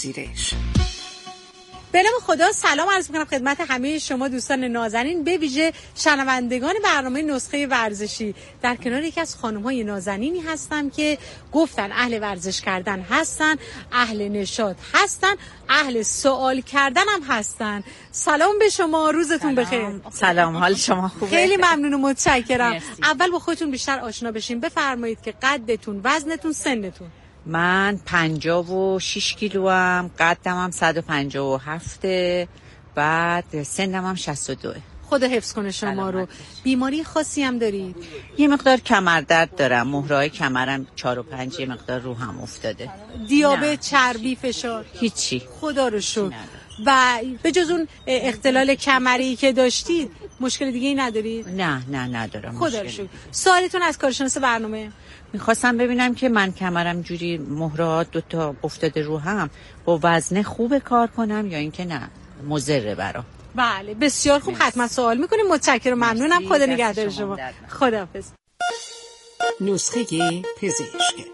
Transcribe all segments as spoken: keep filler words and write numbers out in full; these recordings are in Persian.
پذیرش. به نام خدا سلام عرض می‌کنم خدمت همه شما دوستان نازنین، به ویژه شنوندگان برنامه نسخه ورزشی. در کنار یکی از خانم‌های نازنینی هستم که گفتن اهل ورزش کردن هستن، اهل نشاط هستن، اهل سوال کردن هم هستن. سلام به شما، روزتون بخیر. سلام، حال شما خوبه؟ خیلی ممنون و متشکرم. مرسی. اول با خودتون بیشتر آشنا بشین، بفرمایید که قدتون، وزنتون، سنتون. من پنجاه و شش کیلو هم، قدم هم صد و پنجاه و هفت، بعد سنم هم شصت و دو. خدا حفظ کنه شما رو. بیماری خاصی هم دارید؟ یه مقدار کمردرد دارم، مهرهای کمرم چهار و پنج، یه مقدار رو هم افتاده. دیابت، چربی، فشار؟ هیچی، خدا رو شکر. و به جز اون اختلال کمری که داشتید مشکل دیگه ای ندارید؟ نه نه ندارم. خدا رو شکر. سوالتون از کارشناس برنامه؟ میخواستم ببینم که من کمرم جوری مهرات دوتا افتاده رو هم، با وزنه خوب کار کنم یا اینکه نه مضره برام؟ بله بسیار خوب. حتما سوال میکنیم. متشکرم، ممنونم. خدا نگهدار شما. خداحافظ. نسخه پزشک.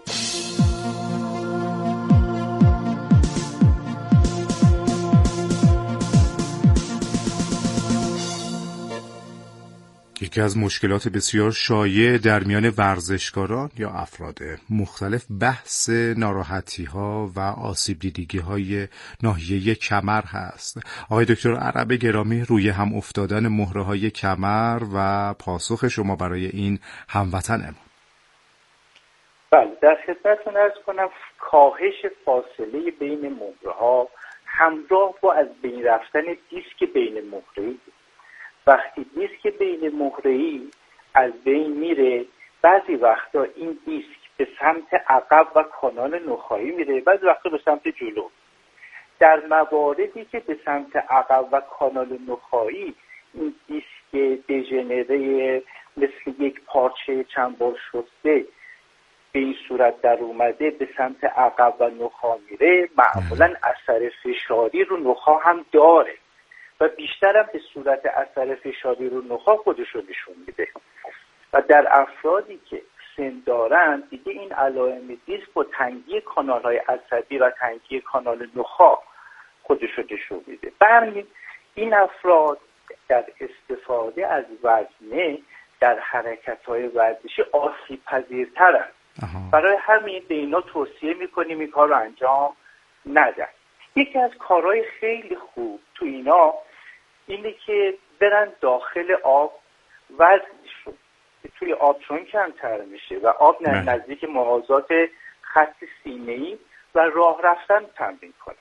یکی از مشکلات بسیار شایع در میان ورزشکاران یا افراد مختلف بحث ناراحتی‌ها و آسیب دیدگی‌های ناحیه کمر هست. آقای دکتر عرب گرامی، روی هم افتادن مهره‌های کمر و پاسخ شما برای این هموطنمون. بله، در خدمتتون عرض کنم کاهش فاصله بین مهره‌ها همراه با از بین رفتن دیسک بین مهره‌ای. وقتی دیسک بین مهره‌ای از بین میره، بعضی وقتا این دیسک به سمت عقب و کانال نخاعی میره، بعضی وقتا به سمت جلو. در مواردی که به سمت عقب و کانال نخاعی این دیسک دژنره مثل یک پارچه چند بار شسته به این صورت در اومده به سمت عقب و نخاع میره، معمولا اثر فشاری رو نخاع هم داره و بیشترم به صورت اثر فشاری رو نخاع خودش رو نشون میده و در افرادی که سن دارن دیگه این علائم دیسک با تنگی کانال های عصبی و تنگی کانال نخاع خودش رو نشون میده. برای این افراد در استفاده از وزنه در حرکت های ورزشی آسیب پذیرترن. برای همین به اینا توصیه میکنیم این کار رو انجام ندن. یکی از کارهای خیلی خوب تو اینا اینه که برن داخل آب وزنشون توی آب چون کمتر میشه و آب نزدیک محاذات خط سینه‌ای و راه رفتن تمرین کنن.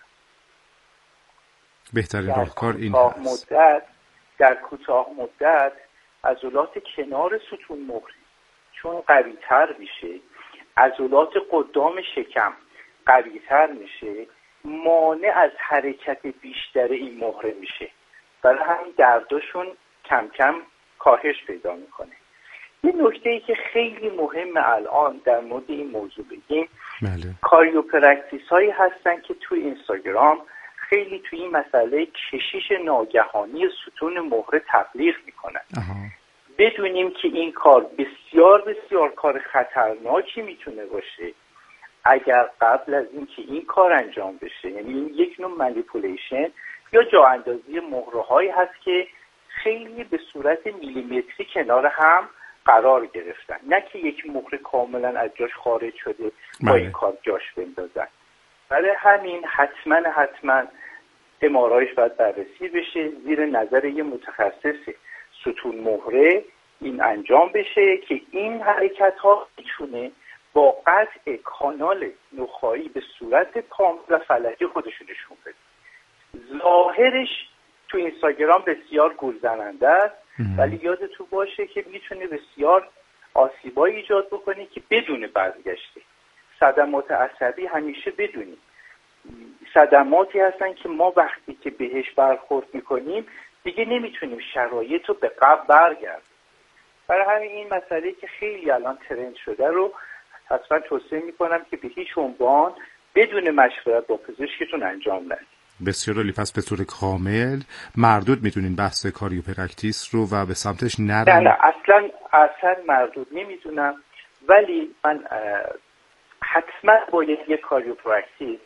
بهترین راهکار این هست. مدت در کوتاه مدت عضلات کنار ستون مهری چون قوی‌تر میشه، عضلات قدام شکم قوی‌تر میشه، مانع از حرکت بیشتر این مهره میشه، برای همین دردشون کم کم کاهش پیدا میکنه. یه نکته ای که خیلی مهمه الان در مورد این موضوع بگیم، بله. کاریوپرکتیس هایی هستن که توی اینستاگرام خیلی توی این مسئله کشش ناگهانی ستون مهره تبلیغ میکنن. بدونیم که این کار بسیار بسیار کار خطرناکی میتونه باشه اگر قبل از اینکه این کار انجام بشه، یعنی این یک نوع مانیپولیشن یا جا اندازی مهره هایی هست که خیلی به صورت میلیمتری کنار هم قرار گرفتن، نه که یک مهره کاملا از جاش خارج شده با این کار جاش بندازن. برای همین حتما حتما ام آر آیش باید بررسی بشه، زیر نظر یه متخصص ستون مهره این انجام بشه که این حرکت ها میتونه با قطع کانال نخاعی به صورت کامل و فلجی خودشون نشون بده. ظاهرش تو اینستاگرام بسیار گولزننده است، ولی یادتون باشه که میتونه بسیار آسیبایی ایجاد بکنه که بدون بازگشته. صدمات عصبی همیشه بدونیم صدماتی هستن که ما وقتی که بهش برخورد میکنیم دیگه نمیتونیم شرایط رو به قبل برگردیم. برای همین این مسئله که خیلی الان ترند شده رو حتما توصیه میکنم که به هیچ عنوان بدون مشورت با پزشکتون انجام ندید. بسیار عالی. پس به طور کامل مردود میتونین بحث کاریوپرکتیس رو و به سمتش نرم؟ نه نه اصلا اصلا مردود نمیدونم، ولی من حتما باید یک کاریوپرکتیس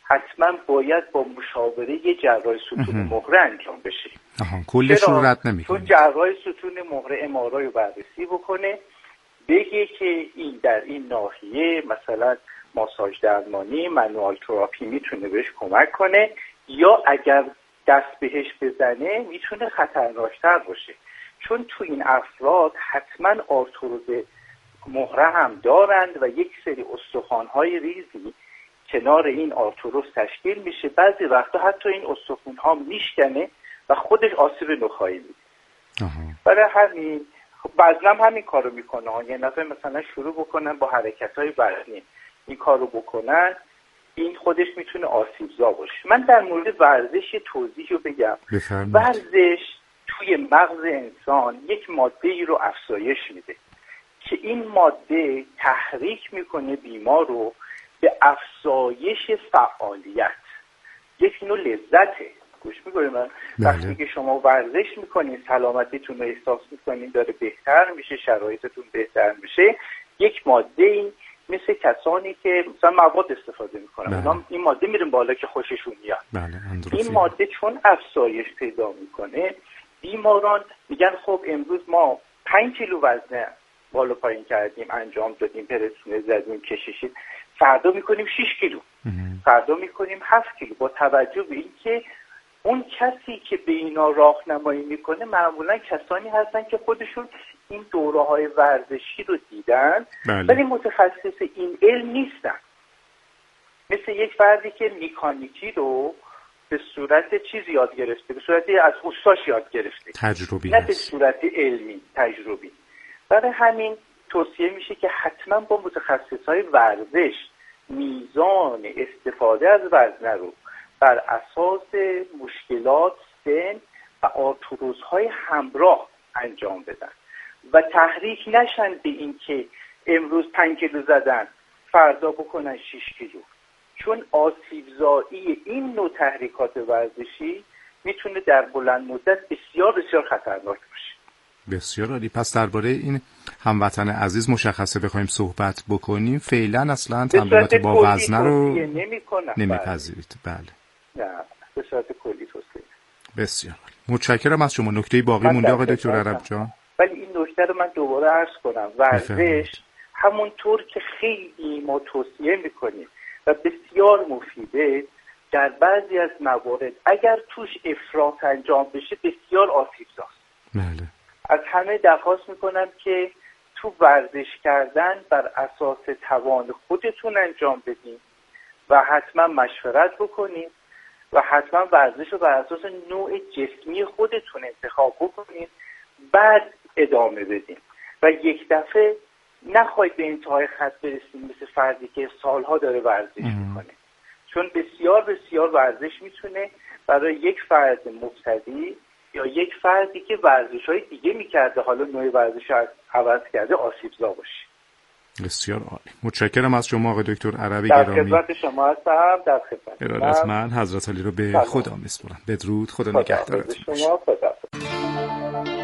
حتما باید با مشاوره یه جراح ستون مهره انجام بشه. آها، کلش رو رد نمی‌کنه. چون جراح ستون مهره ام آر آی رو بررسی بکنه، بگه که این در این ناحیه مثلا ماساژ درمانی، منوال تراپی میتونه بهش کمک کنه، یا اگر دست بهش بزنه میتونه خطرناکتر باشه. چون تو این افراد حتما آرتروز مهره هم دارند و یک سری استخوان‌های ریزی کنار این آرتروز تشکیل میشه. بعضی وقتا حتی این استخوان‌ها میشکنه و خودش آسیب نخاعی میده. برای همین خب بعضی هم همین کارو میکنه. یه نفر مثلا شروع بکنن با حرکت‌های بدنی این کارو بکنن، این خودش میتونه آسیبزا باشه. من در مورد ورزش توضیح رو بگم. بفرمید. ورزش توی مغز انسان یک ماده ای رو افزایش میده که این ماده تحریک میکنه بیمار رو به افزایش فعالیت. یک نوع لذته. گوش میکنید من وقتی که شما ورزش میکنین سلامتیتون رو احساس میکنین داره بهتر میشه، شرایطتون بهتر میشه. یک ماده این مثل کسانی که مثلا مواد استفاده میکنن، اونا این ماده میرن بالا که خوششون میاد. این ماده چون افزایش پیدا میکنه، بیماران میگن خب امروز ما پنج کیلو وزنه بالا پایین کردیم، انجام دادیم، پرسونه زدیم، کشیشیم، فردا میکنیم شش کیلو، فردا میکنیم هفت کیلو. با توجه به این که اون کسی که به اینا راهنمایی میکنه معمولا کسانی هستن که خودشون این دوره های ورزشی رو دیدن ولی متخصص این علم نیستن. مثل یک فردی که مکانیکی رو به صورت چیز یاد گرفته، به صورت از استاش یاد گرفته، تجربی نه به صورت علمی تجربی. برای همین توصیه میشه که حتما با متخصصهای ورزش میزان استفاده از وزنه رو بر اساس مشکلات سن و آرتروزهای همراه انجام بدن و تحریک نشن به این که امروز پنج کیلو زدن فردا بکنن شش کیلو. چون آسیبزایی این نوع تحریکات ورزشی میتونه در بلند مدت بسیار بسیار خطرناک باشه. بسیار عالی. پس درباره این هموطن عزیز مشخصه بخوایم صحبت بکنیم، فعلا اصلا تمرینات با وزنه رو نمیپذیرید؟ بله. نه، به صورت کلی توصیه. بسیار عالی. متشکرم از شما. نکته باقی مونده آقای دکتر عرب جان؟ ولی این نکته رو من دوباره عرض کنم، ورزش همونطور که خیلی ما توصیه میکنیم و بسیار مفیده، در بعضی از موارد اگر توش افراط انجام بشه بسیار آسیبزاست. بله. از همه درخواست میکنم که تو ورزش کردن بر اساس توان خودتون انجام بدین و حتما مشورت بکنین و حتما ورزش رو بر اساس نوع جسمی خودتون انتخاب بکنین، بعد ادامه بدین و یک دفعه نخواهید به انتهای خط برسید مثل فردی که سالها داره ورزش میکنه. چون بسیار بسیار ورزش میتونه برای یک فرد مبتدی یا یک فردی که ورزش‌های دیگه میکرده حالا نوع ورزش رو عوض کرده آسیبزا باشه. بسیار عالی. متشکرم از شما آقای دکتر عربی گرامی. در خدمت شما هستم. در خدمت. ارادت من حضرت علی رو به خدا میسپارم. بدرود. خدا نگهدارتون. شما خدا.